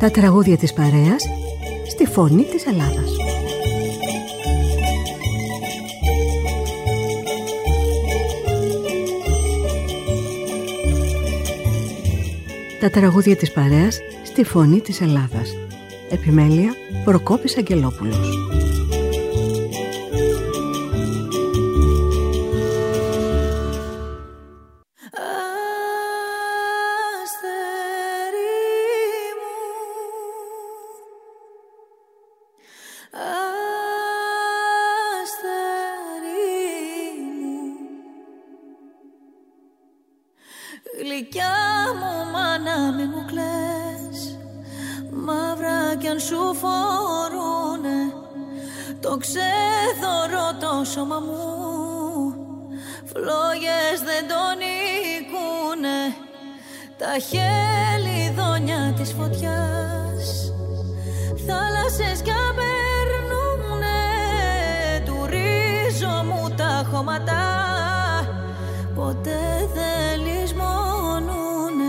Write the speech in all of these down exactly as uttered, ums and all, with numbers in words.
Τα τραγούδια της παρέας στη φωνή της Ελλάδας. Τα τραγούδια της παρέας στη φωνή της Ελλάδας. Επιμέλεια Προκόπης Αγγελόπουλος. Γλυκιά μου μάνα μη μου κλαις, μαύρα κι αν σου φορούνε το ξέδωρο το σώμα μου, φλόγες δεν τον νικούνε. Τα χελιδόνια της φωτιάς θάλασσες κι απερνούνε, του ρίζο μου τα χώματα ποτέ δεν λησμονούνε.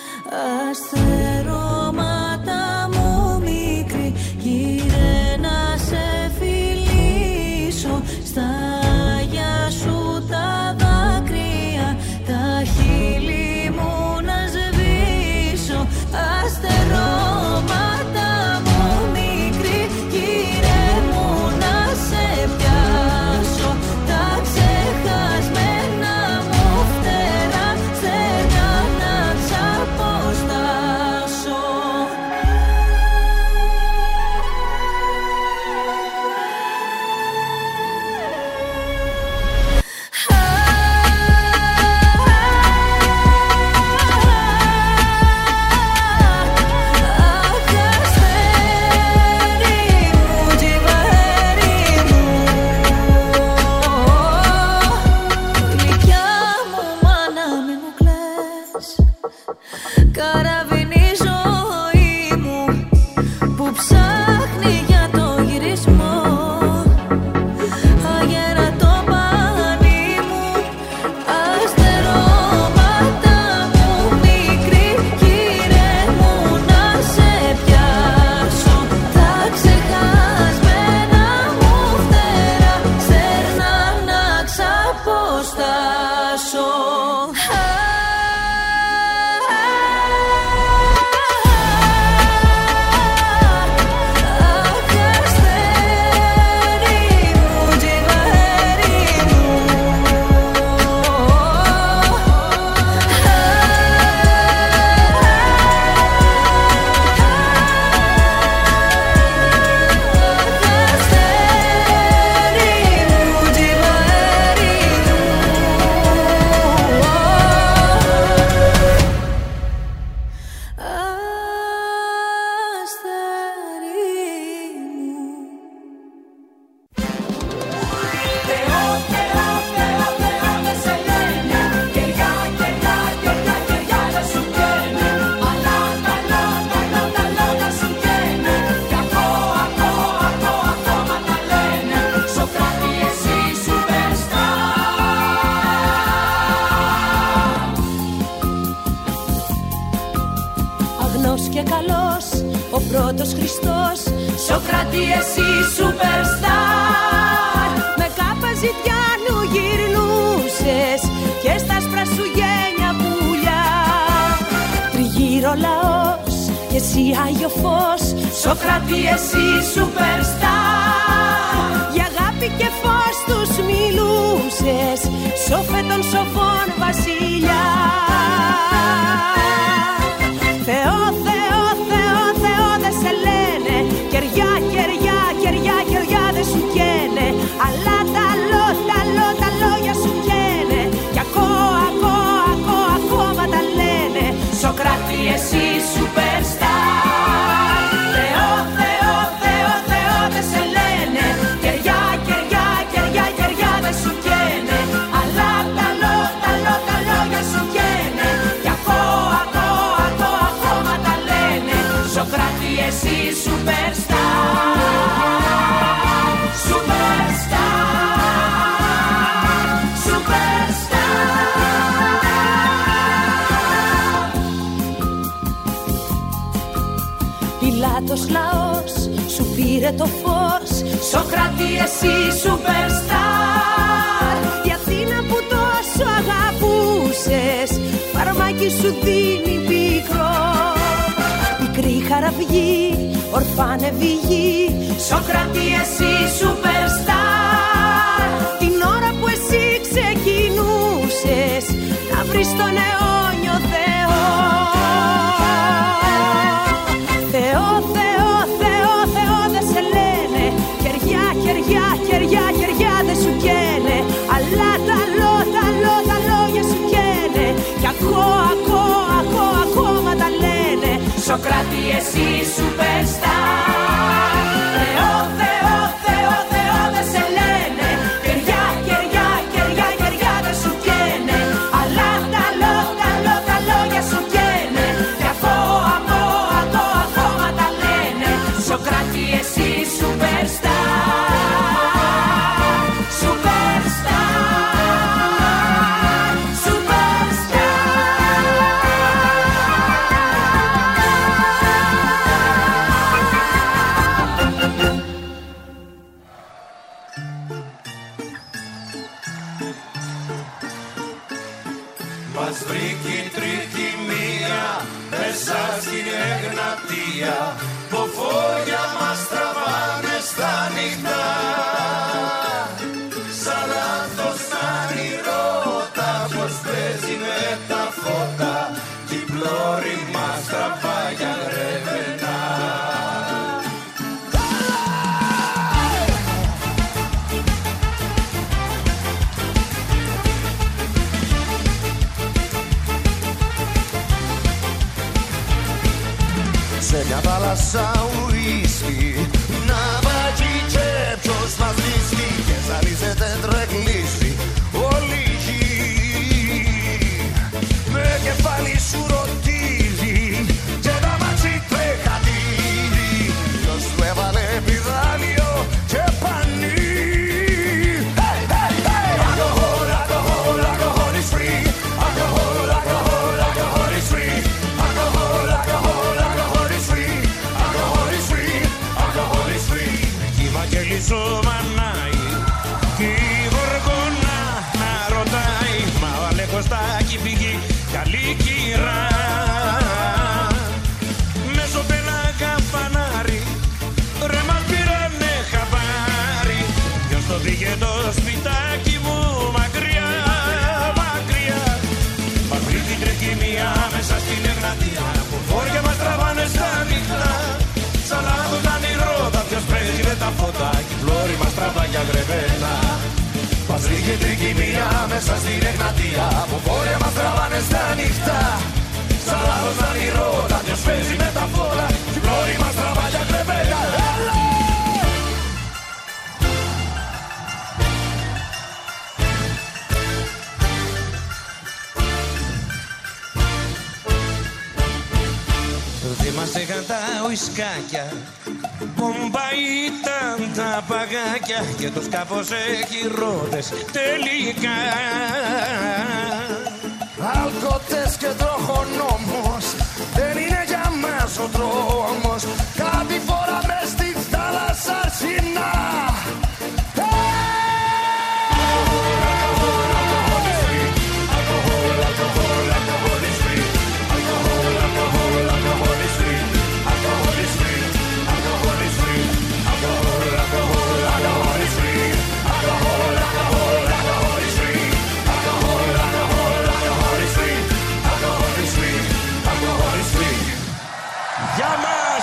Αστερώματα μου μικρή, γύρε να σε φιλήσω, στα γεια σου τα δάκρυα, τα χείλη μου να σβήσω. Αστερώματα μου μικρή, γύρε μου να σε πιάσω, τα ξεχασμένα μου φτερά στερνά να ξαποστάσω. Καραβίνει η ζωή μου που ψάχνει για το γυρισμό, αγέρα το πανί μου. Αστερώματα μου μικρή, γύρε μου να σε πιάσω, τα ξεχασμένα μου φτερά στερνά να ξαποστάσω. Και καλός, ο πρώτος Χριστός, Σοκράτη εσύ superstar. Με κάπα ζητιάνου γυρνούσες και στα άσπρα σου γένια πουλιά. Τριγύρω λαός και εσύ Άγιο Φως, Σοκράτη εσύ superstar. Για αγάπη και φως τους μιλούσες, σοφέ των σοφών βασιλιά. Θεό, Θεό, Θεό, Θεό δε σε λένε, κεριά, κεριά, κεριά, κεριά δε σου καίνε, αλλά τα λό, τα λό, τα λόγια σου καίνε, κι ακόμα, ακόμα, ακόμα, ακόμα τα λένε. Σοκράτη εσύ superstar. Θεό, Θεό, Θεό, Θεό δε σε λαός σου πήρε το φως. Σοκράτη εσύ superstar, η Αθήνα που τόσο αγαπούσες φαρμάκι σου δίνει πικρό. Πικρή χαραυγή, ορφάνευη γη. Σοκράτη εσύ superstar, την ώρα που εσύ ξεκινούσες να βρεις τον αιώνιο Θεό. Θεό, Θεό, Θεό, Θεό δεν σε λένε. Χεριά, χεριά, χεριά, χεριά δεν σου καίνε. Αλλά τα λό, τα λό, τα λόγια σου καίνε. Κι ακούω, ακούω, ακούω, ακόμα τα λένε. Σοκράτη εσύ superstar. Θεό, Θεό, Θεό, Θεό δεν σε λένε. Χεριά, χεριά, χεριά, χεριά δεν σου καίνε. Αλλά τα λό, τα λό, τα λόγια σου καίνε. Κι ακούω, ακούω, ακούω, ακόμα τα λένε. Σοκράτη εσύ superstar. Μας βρήκε η τρικυμία μέσα στην Εγνατία, που φώλια μας τραβάνε στα νυχτά. Σαν λάθος να ονειρότα πως παίζει με τα φώτα κι η πλώρη μας τραβάει για γρεβενά. Σε μια θάλασσα ουίσκι, να βαγεί και ποιος μας βρίσκει και ζαλίζεται τρεγλίσει όλη η γη. Με κεφάλι σου ρωτίζει και τα μάτσι τρεχατήρι, ποιος του έβαλε πιδάλιο και πανί. Hey, hey, hey! Alcohol, alcohol, alcohol is free. Alcohol, alcohol, alcohol is free. Alcohol, alcohol, alcohol is free. Alcohol is free. Alcohol is free. Κι η Βαγγέλισσο μανάει κι η Γοργόνα να ρωτάει, μα ο Αλέκος τάκι πηγεί καλή κυρά. Μέσω πέναγα φανάρι ρε μας πήρανε χαμπάρι, ποιος το πήγε το σπιτάκι μου μακριά, μακριά. Μας βρήκε η τρεχημία μέσα στην Εγνατία, που φόρια μας τραβάνε στα νυχτά. Σαν λάθος να νηρώτα ποιος παίζει με τα φώτα κι η πλώρη μας τραβάει για γρεβένα. Μας βρήκε η τρικυμία μέσα στην Εγνατία, που φόρια μας τραβάνε στα νυχτά. Σαν λάθος να νηρώτα ποιος παίζει με τα φώτα κι η πλώρη μας τραβάει για γρεβένα. Θυμάσαι είχαν τα ουισκάκια, μπόμπα ήταν τα παγάκια και το σκάφος έχει ρόδες τελικά. Αλκοτές και τροχονόμος, δεν είναι για μας ο δρόμος. Κάτι φορά μες στη θάλασσα αρσινά. Για μας!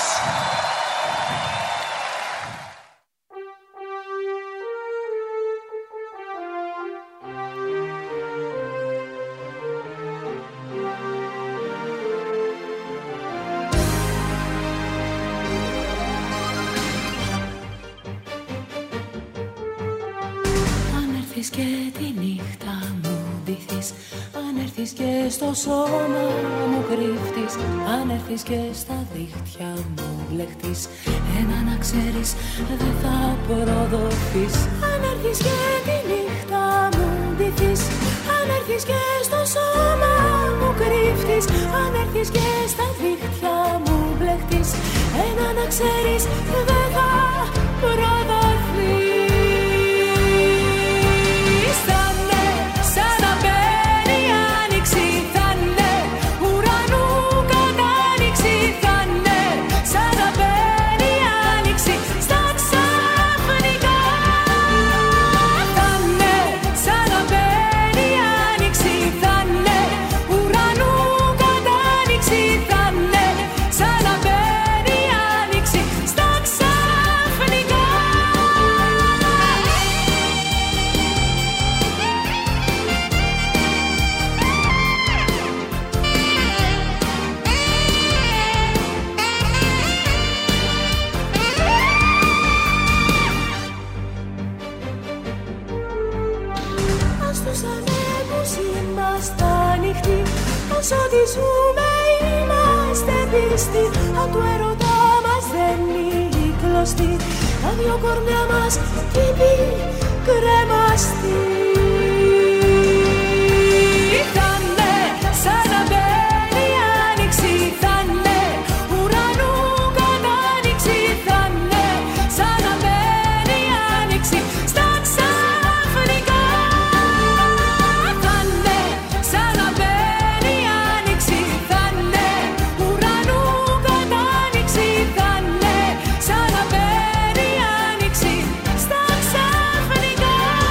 Αν έρθεις και τη νύχτα μου ντυθείς, αν έρθεις και στο σώμα μου κρύφτεις, αν έρθεις και στα δίχτυα μου μπλεχτείς, ένα να ξέρεις δεν θα προδοθείς. Αν έρθεις και τη νύχτα μου ντυθείς, αν έρθεις και στο σώμα μου κρύφτεις, αν έρθεις και στα δίχτυα μου μπλεχτείς, ένα να ξέρεις δεν θα προδοθείς. Θα είναι σαν να μπαίνει η άνοιξη, θα είναι ουρανού κατάνοιξη, θα είναι σαν να μπαίνει η άνοιξη στα ξαφνικά. Θα είναι σαν να μπαίνει η άνοιξη, θα είναι ουρανού κατάνοιξη, θα είναι σαν να μπαίνει η άνοιξη στα ξαφνικά. Ας τους ανέμους είμαστε ανοιχτοί, ας ό,τι ζούμε είμαστε πιστοί. Αν του έρωτα μας δεν είναι κλωστοί, τα δυο κορμιά μας τύποι κρεμαστοί. Θα είναι σαν να μπαίνει η άνοιξη, θα είναι ουρανού κατάνοιξη, θα είναι σαν να μπαίνει η άνοιξη στα ξαφνικά. Θα είναι σαν να μπαίνει η άνοιξη, θα είναι ουρανού κατάνοιξη, θα είναι σαν να μπαίνει η άνοιξη στα ξαφνικά.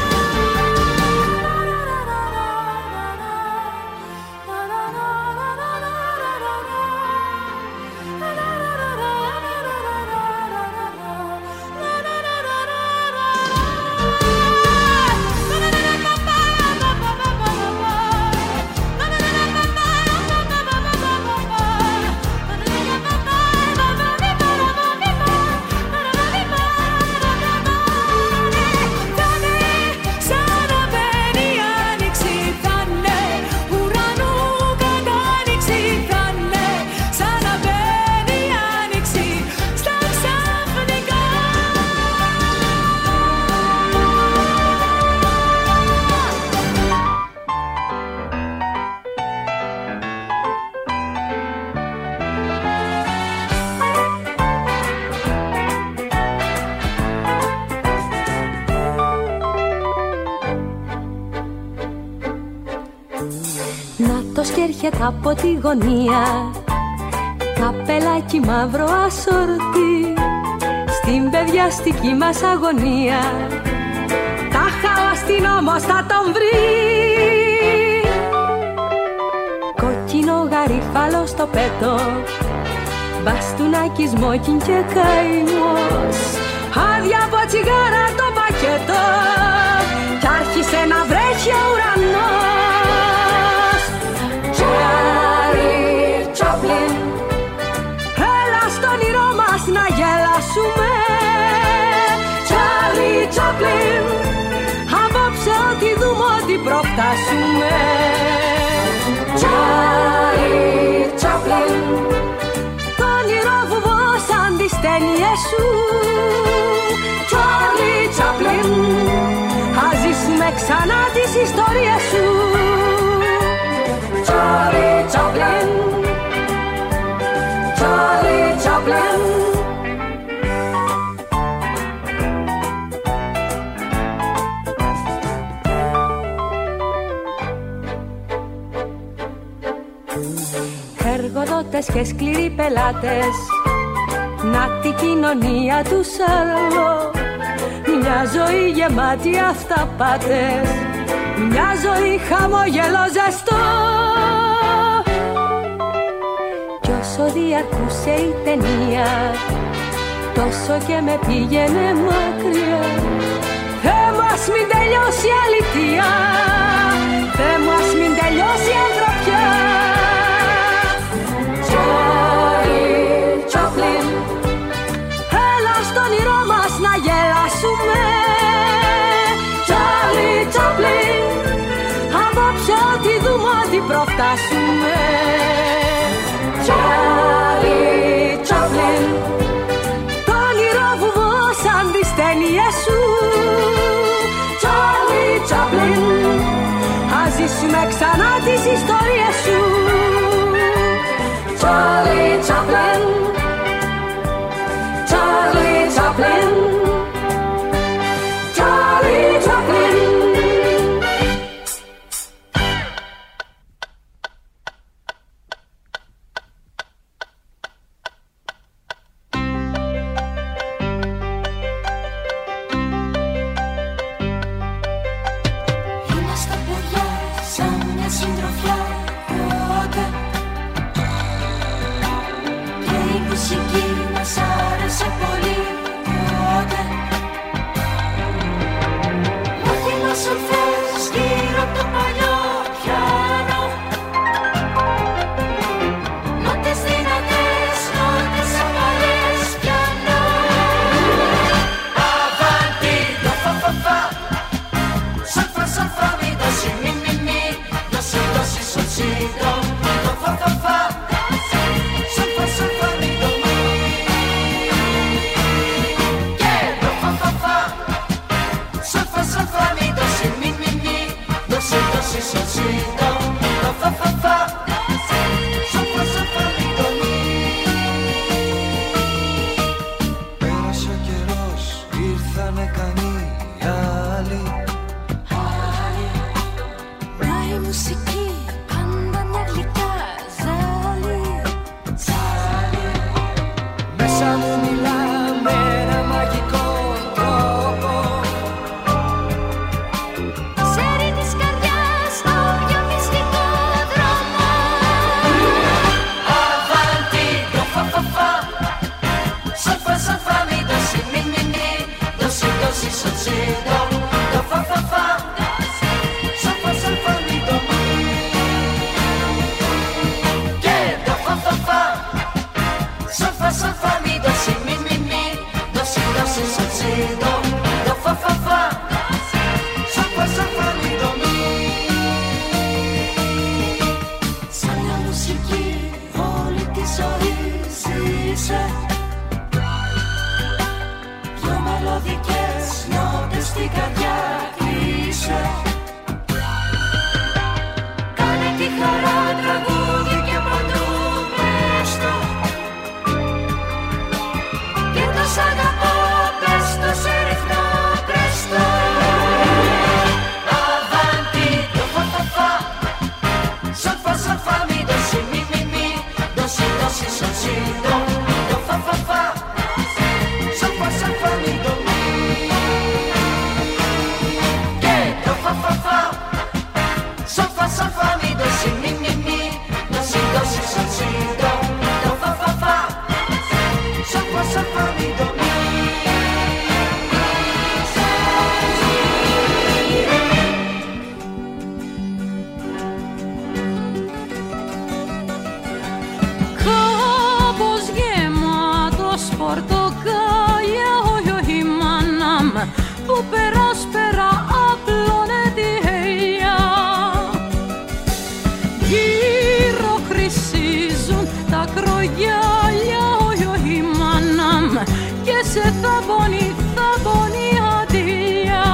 Νάτος κι έρχεται από τη γωνία, καπελάκι μαύρο ασορτί, στην παιδιαστική μας αγωνία. Τάχα ο αστυνόμος θα τον βρει. Κόκκινο γαρίφαλο στο πέτο, μπαστούνάκι σμόκιν και καημός, άδεια από τσιγάρα το πακέτο κι άρχισε να βρέχει ο ουρανός. Charlie Chaplin, έλα στο όνειρό μας να γελάσουμε. Charlie Chaplin, απόψε ό,τι δούμε ό,τι προφτάσουμε. Charlie Chaplin, το όνειρο βουβό σαν τις ταινίες σου. Charlie Chaplin, ας ζήσουμε ξανά τις ιστορίες σου. Charlie Chaplin, Charlie Chaplin. Εργοδότες και σκληροί πελάτες, να τη κοινωνία του Σαρλό. Μια ζωή γεμάτη αυταπάτες, μια ζωή χαμόγελο ζεστό. Κι όσο διαρκούσε η ταινία, τόσο και με πήγαινε μακριά. Θεέ μου ας μην τελειώσει η αλήθεια, Θεέ μου ας μην τελειώσει η ανθρωπιά. Charlie Chaplin, έλα στο όνειρό μας να γελάσουμε. Charlie Chaplin, απόψε ό,τι δούμε ό,τι προφτάσουμε. Charlie Chaplin, το όνειρο βουβό σαν τις ταινίες σου. Charlie Chaplin, ας ζήσουμε ξανά τις ιστορίες σου. Charlie Chaplin, μουσική μας άρεσε πολύ τότε. Μάθημα σολφές γύρω από το παλιό πιάνο. Νότες δυνατές, νότες απαλές πιάνο. Αβάντι, το φα φα φα. Σολφα σολφα μη το σι μη μη μη. Το σι το σι σολ σι το. Το φα φα φα. Σολφα σολφα μη το μη. Και το φα φα φα. Σολφα σολφα μη το σι μη μη μη. Το σι το σι σολ σι το. Το φα φα φα. Σολφα σολφα μη το μη. Πέρασε ο καιρός, ήρθανε κανεί άλλοι. Μα η μουσική πάντα μια γλυκά ζάλη. Ζάλη. Μέσα μου μιλά με ένα μαγικό τρόπο. Ξέρει της καρδιάς το πιο μυστικό δρόμο. Αβάντι, το φα φα φα. Σολφα σολφα μη το σι μη μη μη. Το σι το σι σολ σι το. Το φα φα φα. Σολφα σολφα μη το μη. Και το φα φα φα. Σολφα σολφα μη το σι μη μη μη. Το σι το σι σολ σι το. Το φα φα φα. Σολφα σολφα μη το μη. Σαν μια μουσική όλη τη ζωή ζήσε. Δυο μελωδικές νότες στην καρδιά κλείσε. Κάνε τη χαρά τραγούδι και παντού πες το. Και το σ' αγαπώ πες το σε ρυθμό πρέστο. Αβάντι, το φα φα φα. Σολφα σολφα μη το σι μη μη μη. Το σι το σι σολ σι το. Το φα φα φα. Σολφα σολφα μη το μη. Και το φα φα φα. Σολφα σολφα μη το σι μη μη μη. Το σι το σι σολ σι το. Το φα φα φα. Σολφα σολφα μη το μη. Κάπως γεμάτος πορτοκάλια, όχι όχι μάνα μ, που περάσπερα απλώνε τη ελιά. Γύρω χρυσίζουν τα κρογιάλια, όχι όχι μάνα μ, και σε θαμπώνει, θαμπώνει αντιλιά.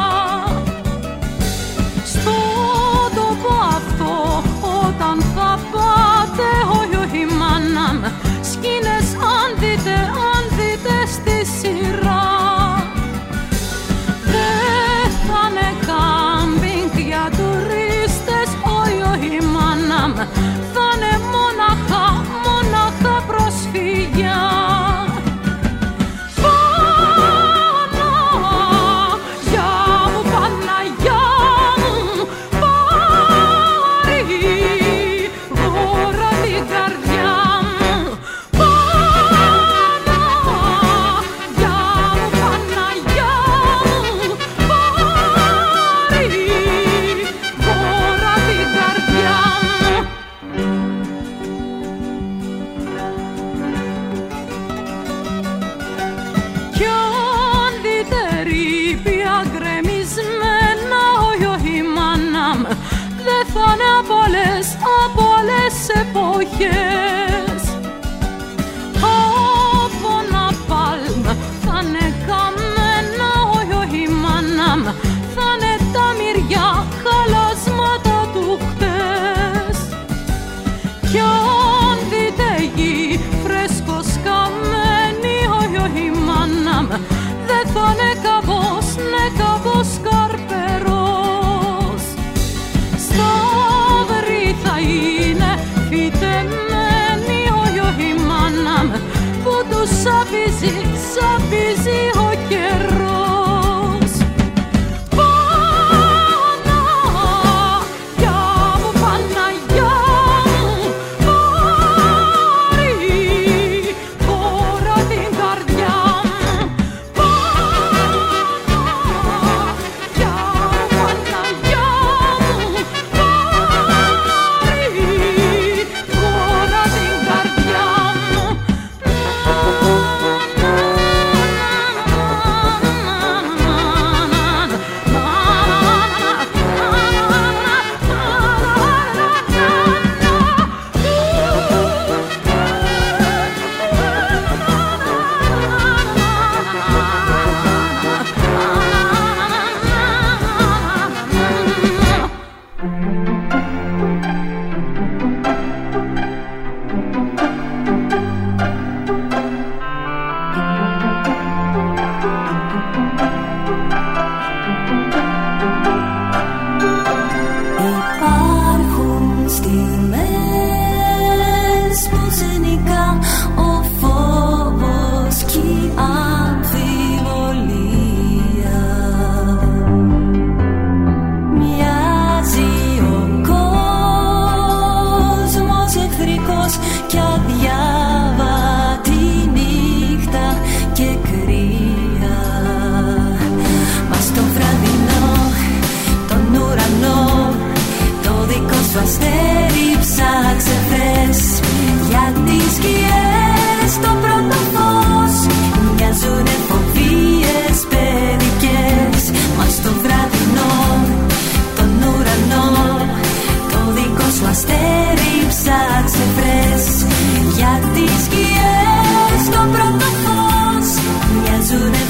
Στο τόπο αυτό όταν θα πάτε, όχι όχι μάνα μ, σκήνες αν δείτε, αν δείτε στη σειρά. Δεν θα είναι κάμπινγκ για τουρίστες, όχι όχι μάνα μ, θα είναι μοναχά, μοναχά προσφυγιά. Παναγιά μου, Παναγιά μου, πάρει γρήγορα την καρδιά μου. Παναγιά μου, Παναγιά μου, πάρει γρήγορα την καρδιά μου. Κι αν δείτε ρήπια γκρεμισμένα, όχι όχι μάνα μ, δεν θα είναι από άλλες, από άλλες εποχές. Από ναπάλμ θα είναι καμένα, όχι όχι μάνα μ, θα είναι τα μυριά χαλάσματα του χτες. Κι αν δείτε γη φρέσκος καμένη, όχι όχι μάνα μ, δεν θα είναι καβός, ναι καβός καρπερός. Σταυροί θα είναι φυτεμένοι, όχι όχι μάνα μ, που τους σαπίζει, σαπίζει ο καιρός. Παναγιά μου, Παναγιά μου, πάρει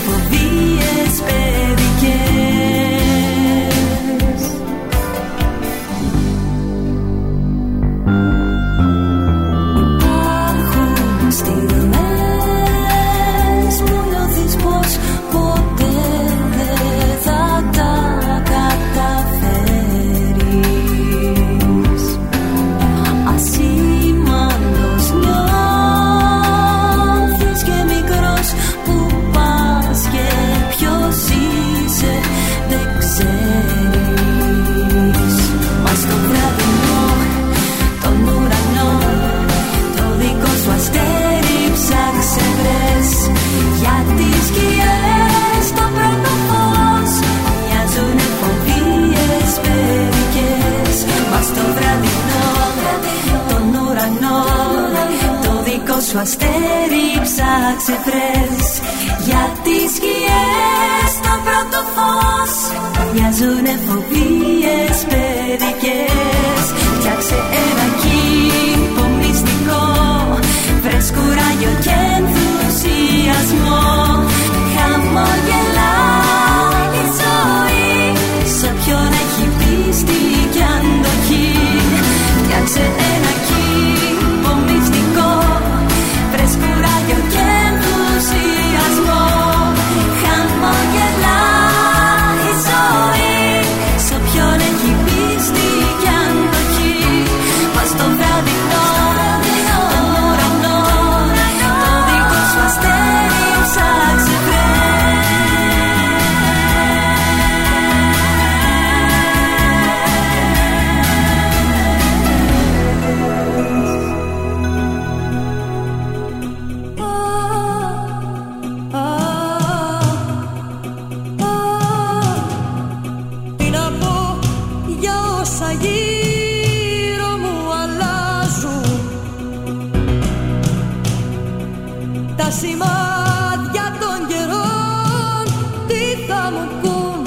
φοβίες παιδικές. Υπάρχουν στιγμές που νιώθεις πως ποτέ δεν θα τα καταφέρεις. Ασήμαντος νιώθεις και μικρός που πας και ποιος είσαι δεν ξέρεις. Μα στο βραδινό τον ουρανό το δικό σου αστέρι ψάξε βρες. Για τις σκιές το πρώτο φως μοιάζουνε φοβίες παιδικές. Μα στο βραδινό τον ουρανό το δικό σου αστέρι ψάξε βρες. Για τις σκιές το πρώτο φως μοιάζουνε φοβίες παιδικές. Φτιάξε ένα κήπο μυστικό, βρες κουράγιο και ενθουσιασμό. Χαμογελάει η ζωή σε όποιον έχει πίστη κι αντοχή. Φτιάξε ένα κήπο μυστικό, βρες κουράγιο και ενθουσιασμό. Χαμογελάει η ζωή σε όποιον έχει πίστη κι αντοχή. Μα στο βραδινό τον ουρανό το δικό σου αστέρι ψάξε βρες. Τι να πω για όσα γύρω μου αλλάζουν, τα σημάδια των καιρών τι θα μου πουν.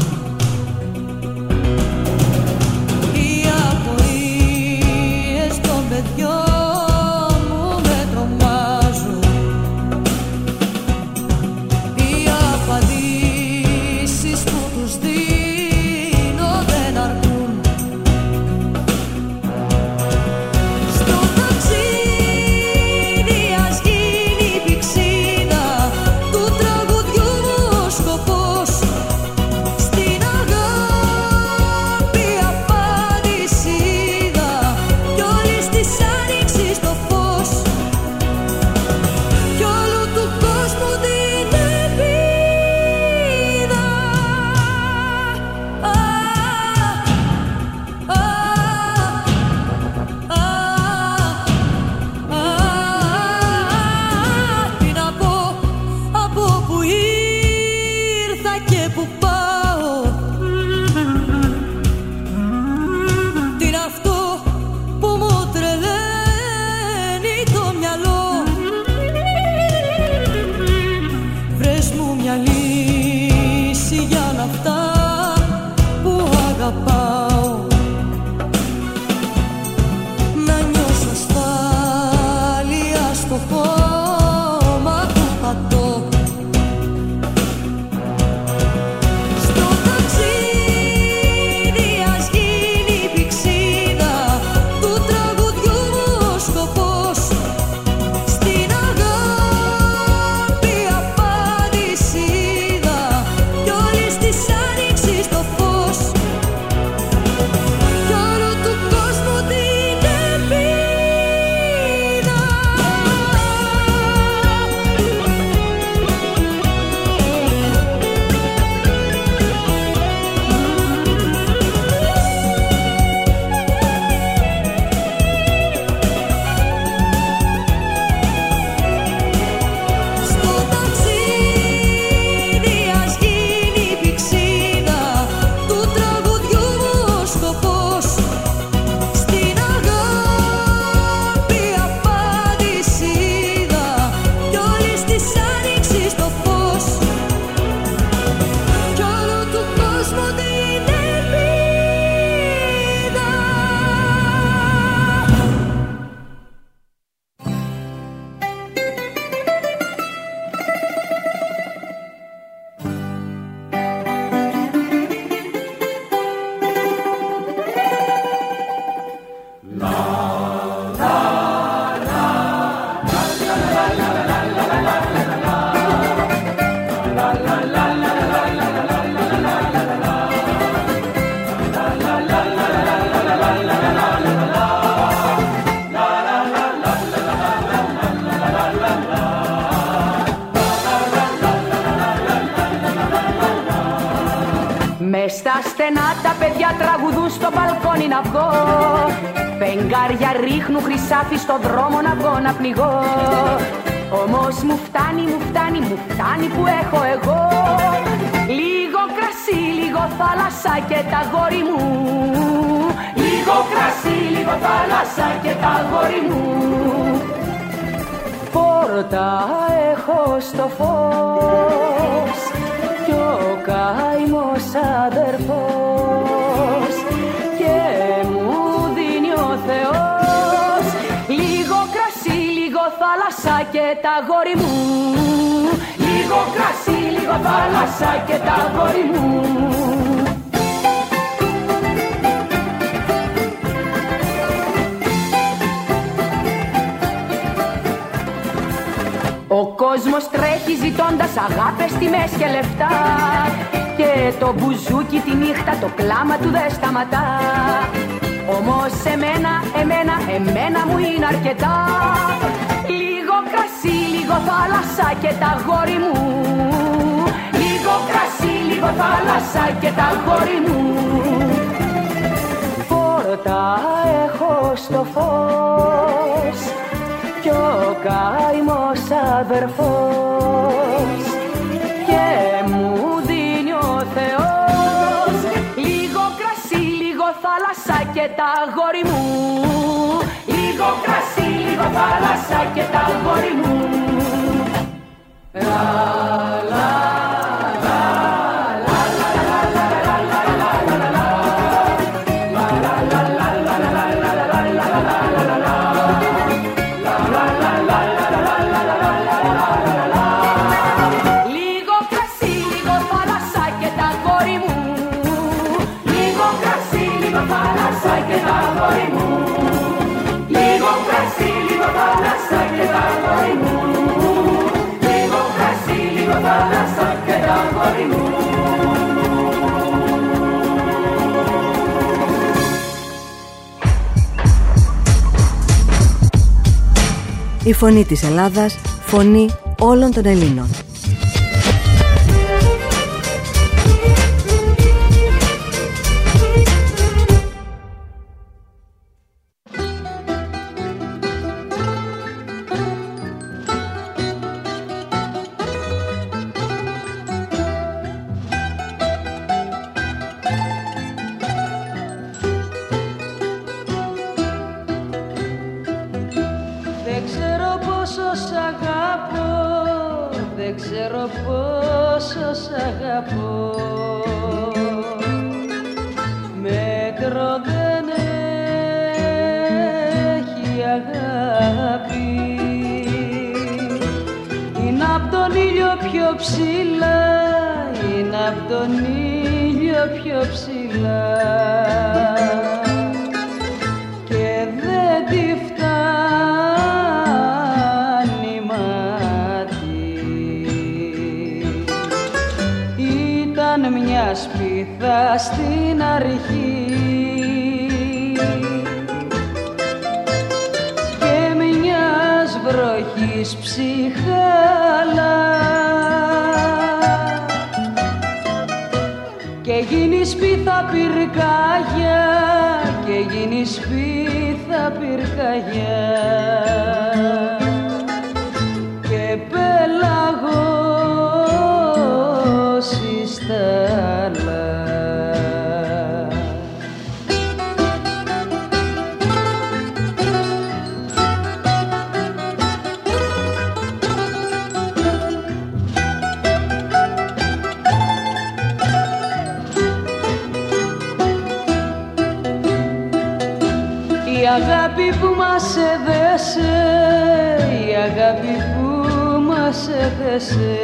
Οι απορίες των παιδιών μου με τρομάζουν. Οι απαντήσεις που τους δίνω δεν αρκούν. Στο ταξίδι ας γίνει πηξίδα του τραγουδιού μου ο σκοπός. Στην αγάπη απάντηση είδα κι όλης της άνοιξης το φως. Κι όλου του κόσμου την ελπίδα. Α, α, α, α, τι να πω από που ήρθα και που πάω. Τι είναι αυτό που μου τρελαίνει το μυαλό. Βρες μου μια λύση για όλα αυτά που αγαπάω. Να νιώσω ασφάλεια στο χώμα που πατώ. Στο ταξίδι ας γίνει πηξίδα του τραγουδιού μου ο σκοπός. Στην αγάπη απάντηση είδα κι όλης της άνοιξης το φως. Μες στα στενά τα παιδιά τραγουδούν στο μπαλκόνι να βγω. Φεγγάρια ρίχνουν χρυσάφι στο δρόμο να βγω να πνιγώ. Όμως μου φτάνει, μου φτάνει, μου φτάνει που έχω εγώ. Λίγο κρασί, λίγο θάλασσα και τα γόρι μου. Λίγο κρασί, λίγο θάλασσα και τα γόρι μου. Πόρτα έχω στο φως κι ο καημός αδερφός και μου δίνει ο Θεός λίγο κρασί, λίγο θάλασσα και τα γόρι μου. Λίγο κρασί, λίγο θάλασσα και τα γόρι μου. Ο κόσμος τρέχει ζητώντας αγάπες, τιμές και λεφτά και το μπουζούκι τη νύχτα το κλάμα του δεν σταματά. Όμως εμένα, εμένα, εμένα μου είναι αρκετά. Λίγο κρασί, λίγο θάλασσα και τα γόρι μου. Λίγο κρασί, λίγο θάλασσα και τα γόρι μου. Πόρτα έχω στο φως κι ο καημός αδερφός και μου δίνει ο Θεός λίγο κρασί, λίγο θάλασσα και τα γόρι μου. Λίγο κρασί, λίγο θάλασσα και τα γόρι μου. Λα, λα, λα, λα, λα, λα, λα, λα, λα, λα. Λίγο κρασί, λίγο θάλασσα και τα γόρι μου. Λίγο κρασί, λίγο θάλασσα και τα γόρι μου. Η φωνή της Ελλάδας, φωνή όλων των Ελλήνων. Στην αρχή και μιας βροχής ψυχάλα και γίνει σπίθα πυρκαγιά και γίνει σπίθα πυρκαγιά και πέλαγος εις θάλασσα. Η αγάπη που μας έδεσε, η αγάπη που μας έδεσε,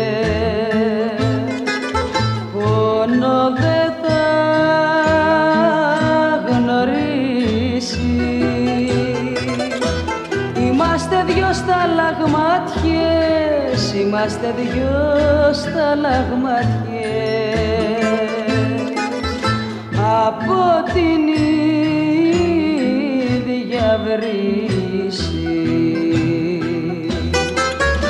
πόνο δεν θα γνωρίσει. Είμαστε δυο σταλαγμάτιες, είμαστε δυο σταλαγμάτιες από την βρύση.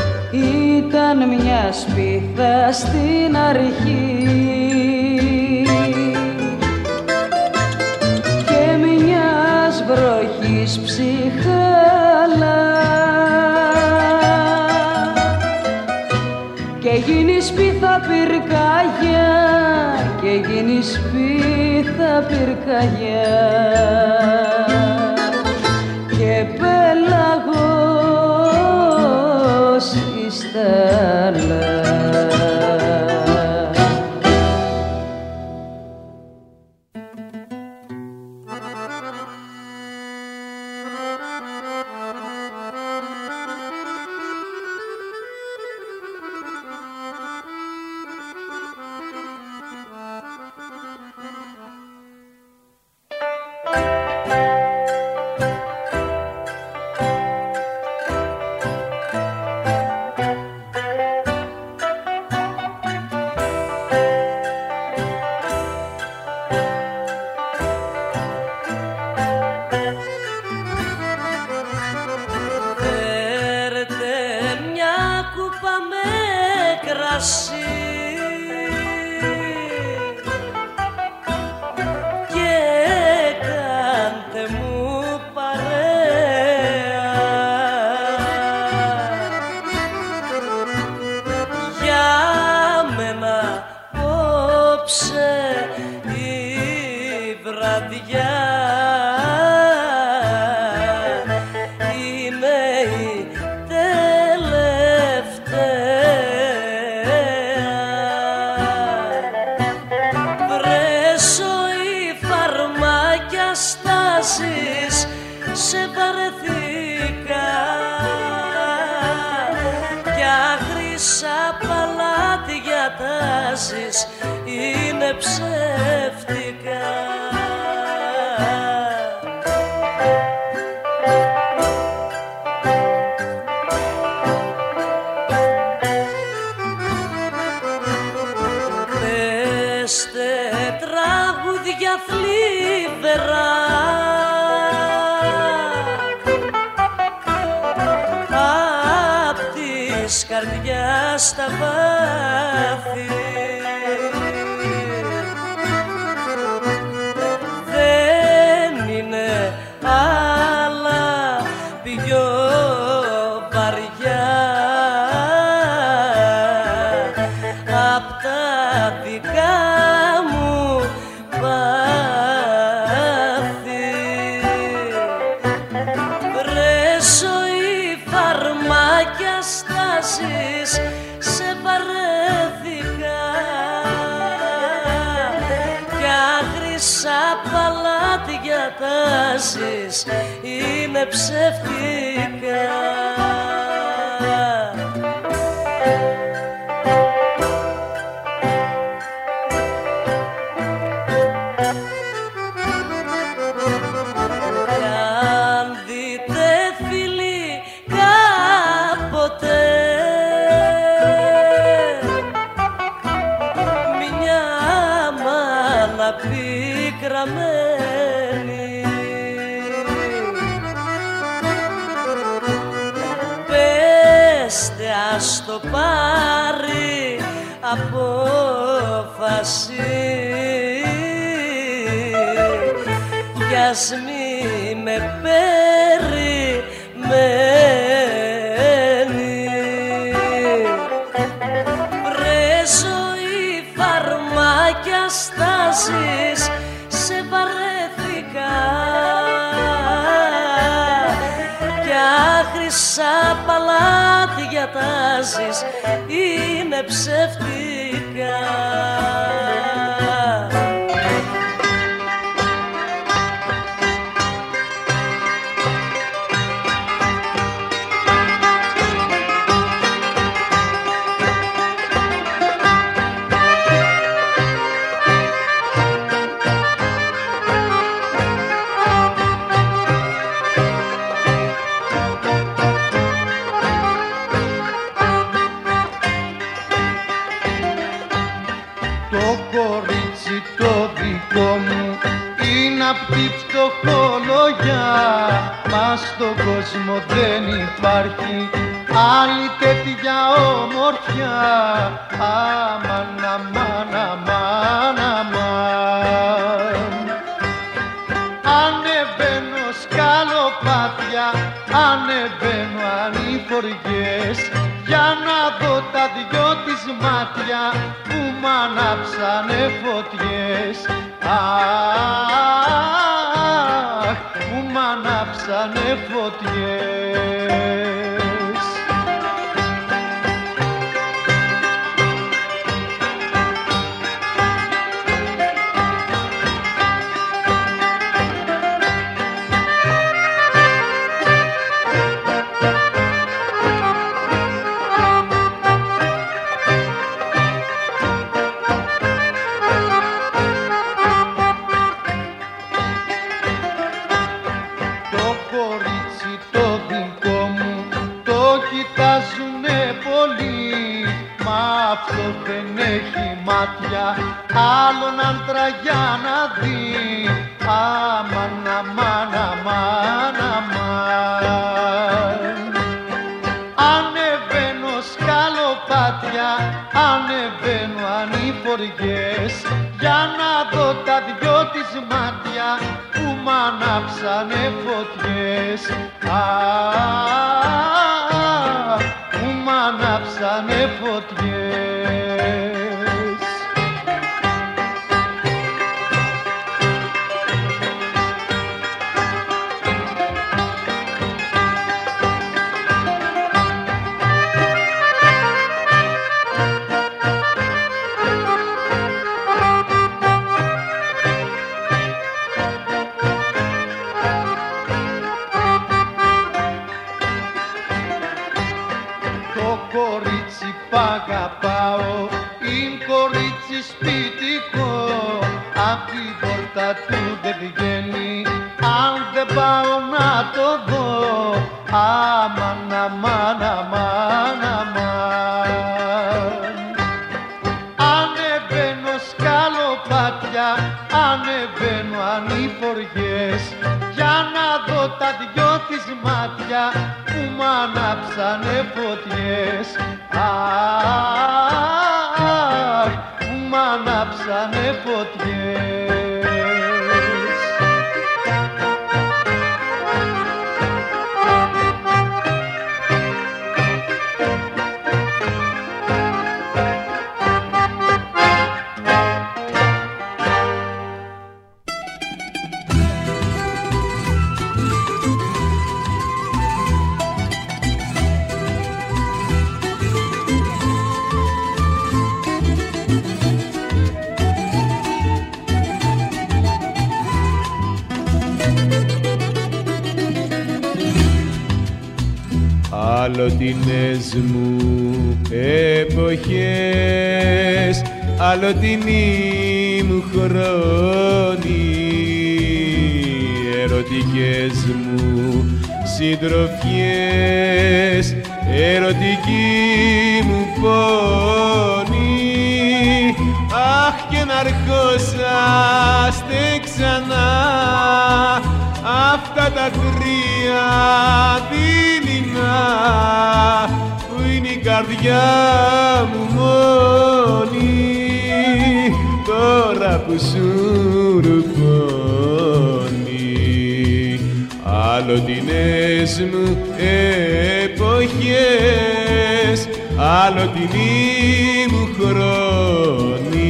Ήταν μια σπίθα στην αρχή στα πυρκαγιά και γίνει σπίθα πυρκαγιά και πέλαγος η στάλα. Είναι ψεύτικα. Πέστε τραγούδια θλιβερά απ' της καρδιάς τα βάθη. Είναι ψεύτικα. Κι αν δείτε φίλοι κάποτε μια μάνα πικραμένη, ας το πάρει απόφαση κι ας μη με περιμένει. Βρε ζωή φαρμάκια στάσεις, σε βαρέθηκα κι άχρησα παλάτια τάζεις, είναι ψεύτικα. Μα στον κόσμο δεν υπάρχει άλλη τέτοια ομορφιά. Αμάν, αμάν, αμάν, αμάν. Ανεβαίνω σκαλοπάτια, ανεβαίνω ανηφοριές για να δω τα δυο της μάτια που μ' ανάψανε φωτιές. Αχ, που μ' ανάψανε φωτιές. Αυτό δεν έχει μάτια άλλον άντρα για να δει. Αμάν, αμάν, αμάν, αμάν. Ανεβαίνω σκαλοπάτια, ανεβαίνω ανηφοριές, για να δω τα δυο της μάτια που μ' ανάψανε φωτιές. Αχ, που μ' ανάψανε φωτιές. Αγαπάω, είναι κορίτσι σπιτικό, απ' την πόρτα του δεν βγαίνει, αν δεν πάω να το δω. Αμάν, αμάν, αμάν, αμάν. Ανεβαίνω σκαλοπάτια, ανεβαίνω ανηφοριές, για να δω τα δυο της μάτια που μ' ανάψανε φωτιές. Αχ, που μ' ανάψανε φωτιές. Αλλοτινές μου εποχές, αλλοτινοί μου χρόνοι, ερωτικές μου συντροφιές, ερωτική μου πόνη. Αχ, και να αρχόσαστε ξανά αυτά τα κρύα δειλινά, που είναι η καρδιά μου μόνη, τώρα που σου ρουφώνει. Αλλοτινές μου εποχές, αλλοτινοί μου χρόνοι.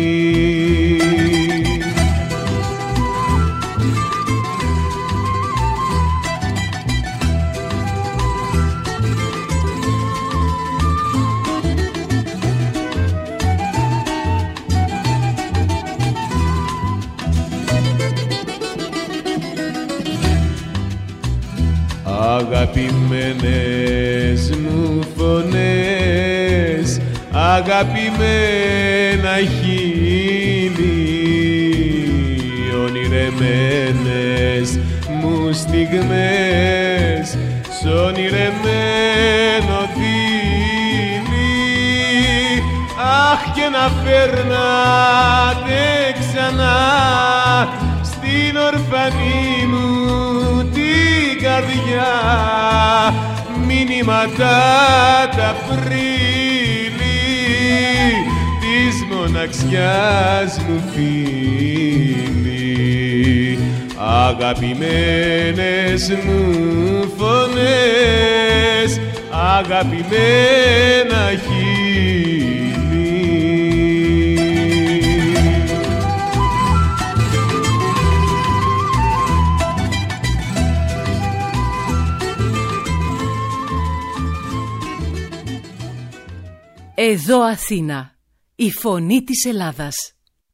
Αγαπημένες μου φωνές, αγαπημένα χείλη, ονειρεμένες μου στιγμές, σ' ονειρεμένο δίλη. Αχ, και να φέρνατε ξανά στην ορφανή μου την καρδιά μηνύματα τα πρίλη της μοναξιάς μου φίλη. Αγαπημένες μου φωνές, αγαπημένα χείλη. Εδώ Αθήνα, η φωνή της Ελλάδας.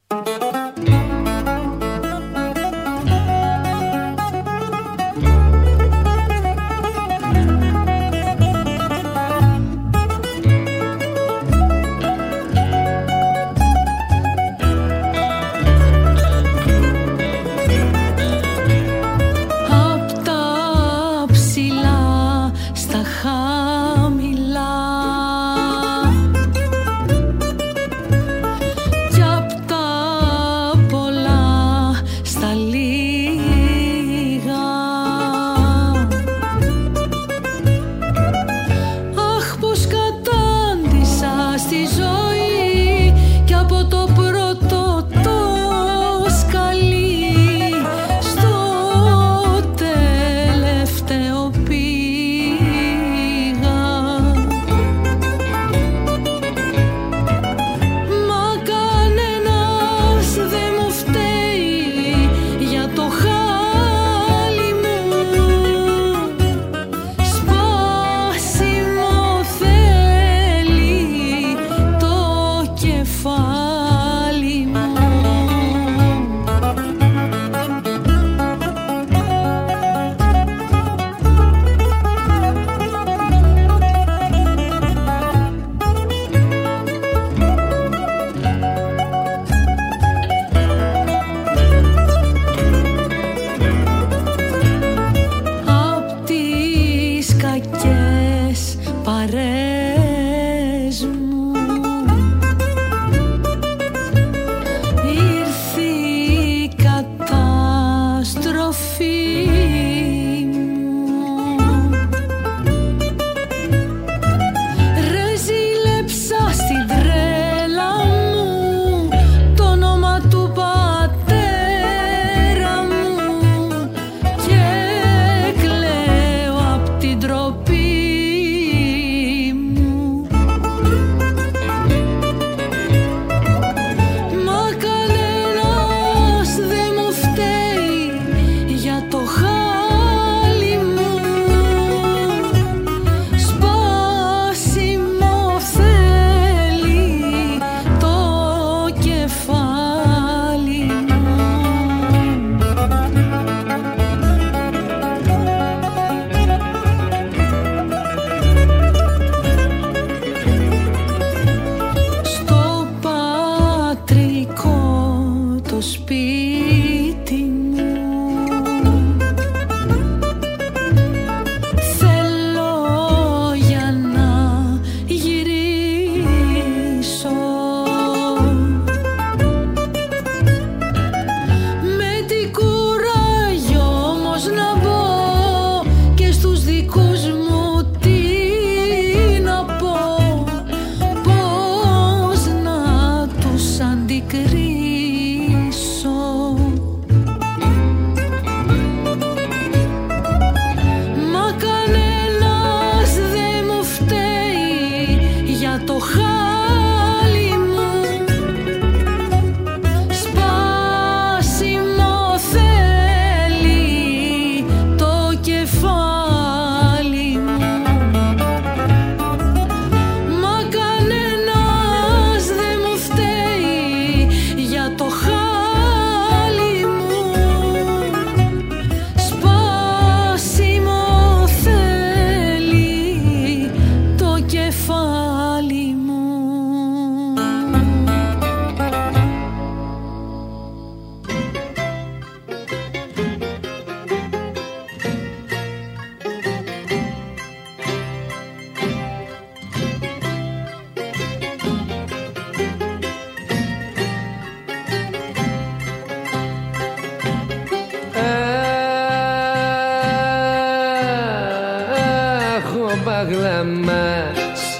μας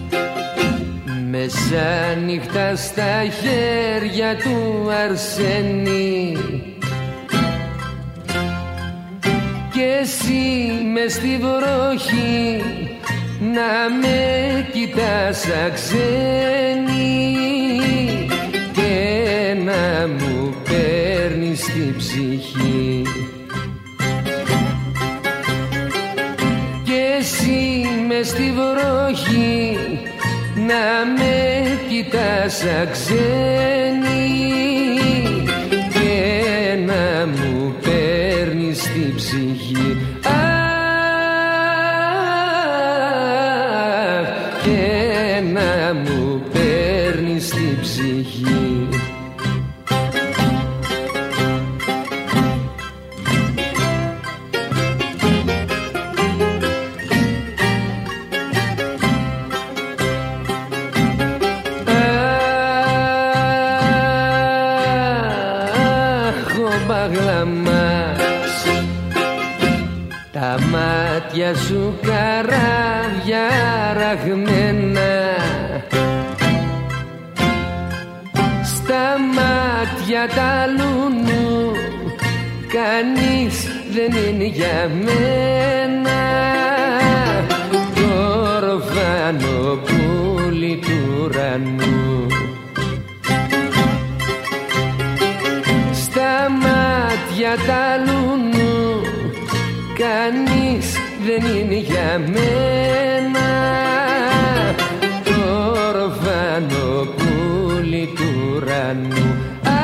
μεσάνυχτα στα χέρια του Αρσένη και εσύ μες στη βροχή να με κοιτάς σαν ξένη και να μου παίρνεις την ψυχή. Και εσύ μες στη βροχή να με κοιτάς σαν ξένη και να μου παίρνεις την ψυχή. Και να μου παίρνεις την ψυχή. Αχ, ο μπαγλαμάς, τα μάτια σου καράβια ραγμένα, στα μάτια τα λουνού κανείς δεν είναι για μένα. Το ορφανό πουλί του ουρανού, στα μάτια τα λουνού κανείς δεν είναι για μένα. Το ορφανό πουλί του ουρανού.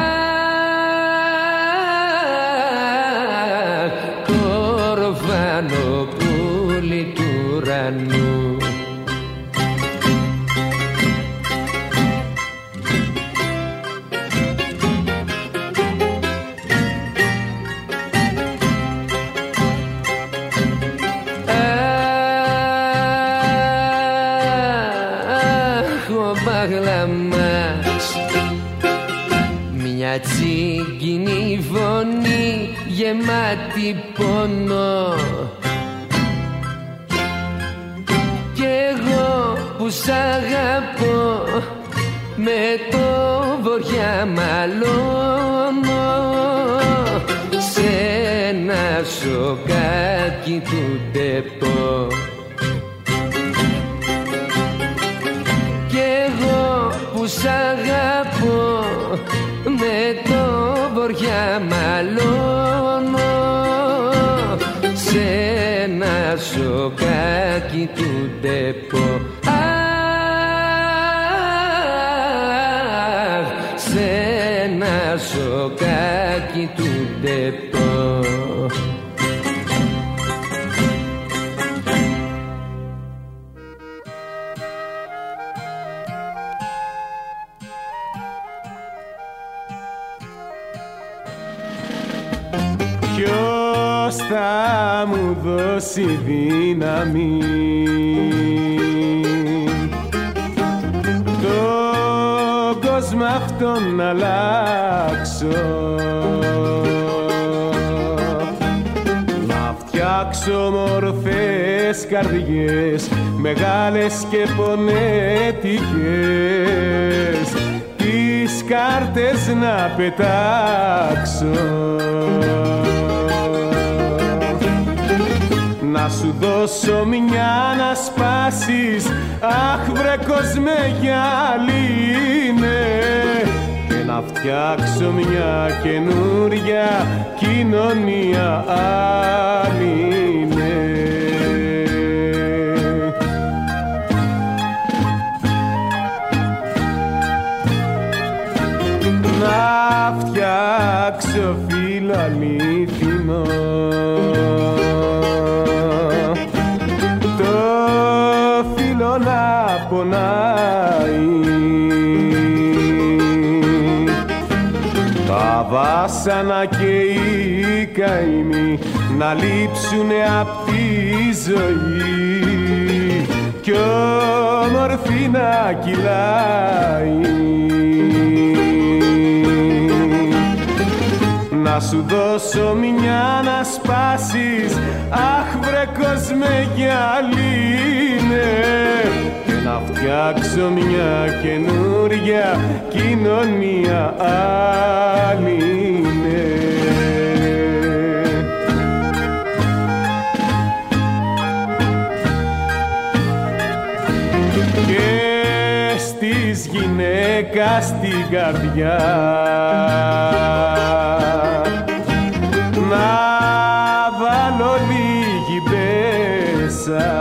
Αχ, το ορφανό πουλί του ουρανού. Μια τσίγκινη φωνή γεμάτη πόνο, κι εγώ που σ' αγαπώ με το βοριά μαλώνω σε ένα σοκάκι του ντεπό. Κι εγώ που σ' αγαπώ με το βοριά μαλώνω σε ένα σοκάκι του ντεπό. Αχ, σε ένα σοκάκι του ντεπό. Ποιος θα μου δώσει δύναμη τον κόσμο αυτόν να αλλάξω, να φτιάξω μορφές καρδιές μεγάλες και πονέτικες, τις κάρτες να πετάξω, να σου δώσω μια να σπάσεις. Αχ βρε κόσμε γυαλίνε, και να φτιάξω μια καινούρια κοινωνία άλληνε. Να φτιάξω φίλο αλήθινο, να πονάει, τα βάσανα και οι καημοί να λείψουνε απ' τη ζωή κι όμορφη να κυλάει. Να σου δώσω μια να σπάσεις. Αχ βρε κόσμε γυαλίνε, και να φτιάξω μια καινούρια κοινωνία άλληνε. στην καρδιά. Να βάλω λίγη μπέσα,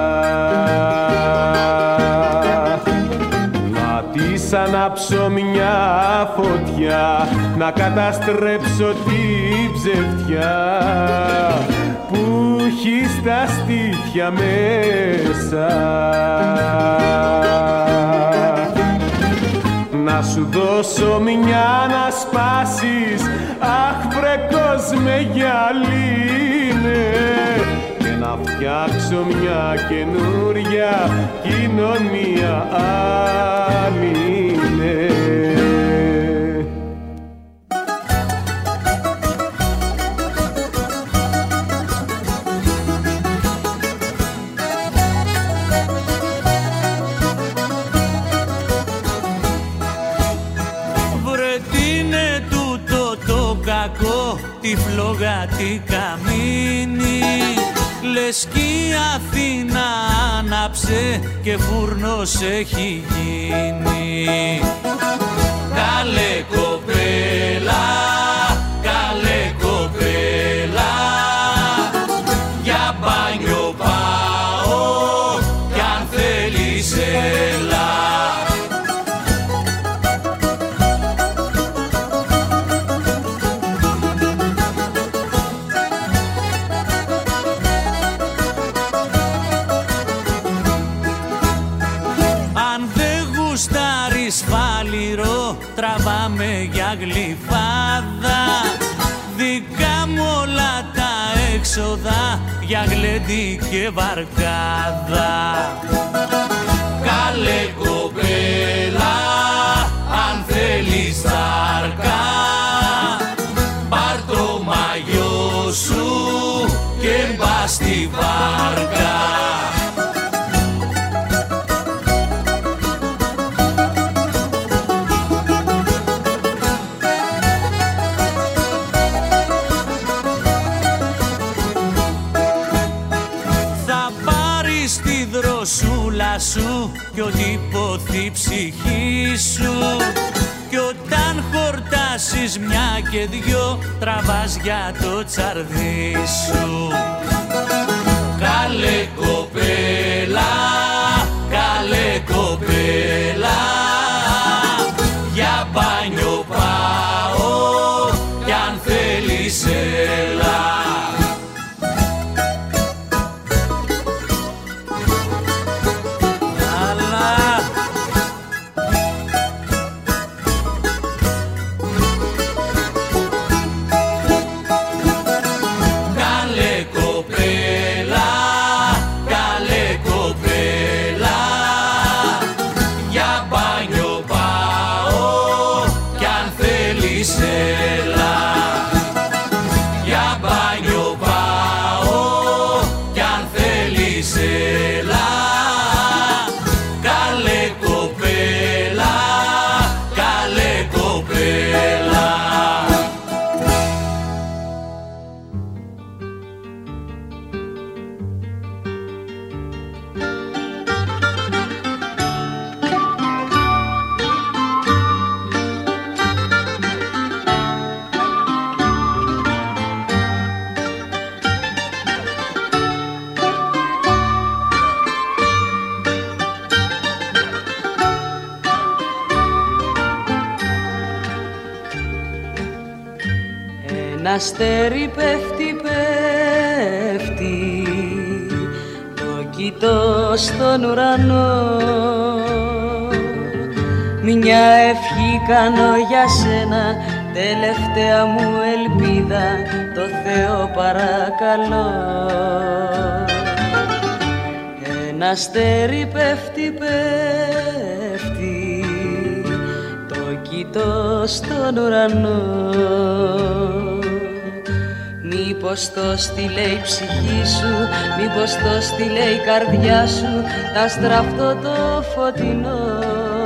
να της ανάψω μια φωτιά, να καταστρέψω την ψευτιά που έχει στα στήθια μέσα. Να σου δώσω μια να σπάσεις, αχ βρε κόσμε γυαλίνε, και να φτιάξω μια καινούρια κοινωνία άλλη. Τη φλόγατη καμίνη, λες κι η Αθήνα άναψε και φούρνος έχει γίνει. Καλέ κοπέλα, καλέ κοπέλα, για μπάνιο πάω κι αν θέλεις έλα. Τραβάμε για γλυφάδα, δικά μου όλα τα έξοδα για γλέντι και βαρκάδα. Καλέ κοπέλα, αν θέλεις τάρκα, πάρ' το μαγιό σου και μπα στη βάρκα. Σου κι ό,τι υποθεί ψυχή σου, κι όταν χορτάσεις μια και δυο τραβάς για το τσαρδί σου. Καλέ κοπέλα, καλέ κοπέλα, για μπάνιο πάω κι αν θέλεις έλα. Αστέρι πέφτει, πέφτει, το κοιτώ στον ουρανό. Μια ευχή κάνω για σένα, τελευταία μου ελπίδα, το Θεό παρακαλώ. Ένα αστέρι πέφτει, πέφτει, το κοιτώ στον ουρανό. Μήπως το στείλε η ψυχή σου, μήπως το στείλε η καρδιά σου, τα στραφτό το φωτεινό.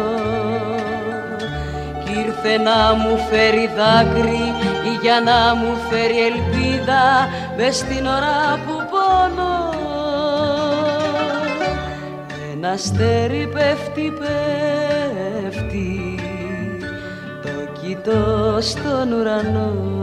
Κι ήρθε να μου φέρει δάκρυ ή για να μου φέρει ελπίδα μες στην ώρα που πονώ. Ένα αστέρι πέφτει, πέφτει, κοιτώ στον ουρανό.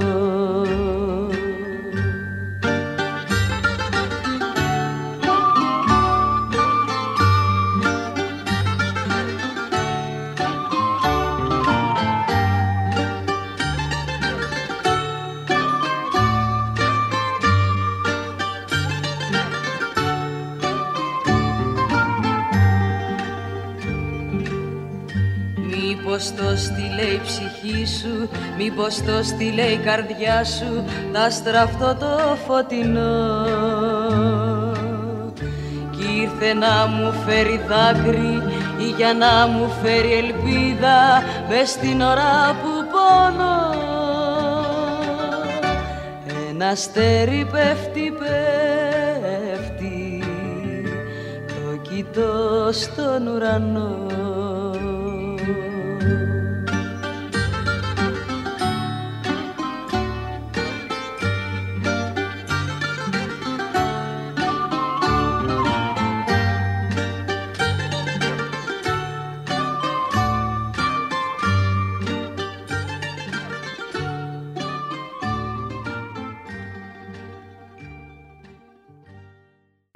Μήπως το στείλε η ψυχή σου, μήπως το στείλε η καρδιά σου, να στραφτώ το φωτεινό. Κι ήρθε να μου φέρει δάκρυ ή για να μου φέρει ελπίδα μες στην ώρα που πονώ. Ένα αστέρι πέφτει, πέφτει, το κοιτώ στον ουρανό.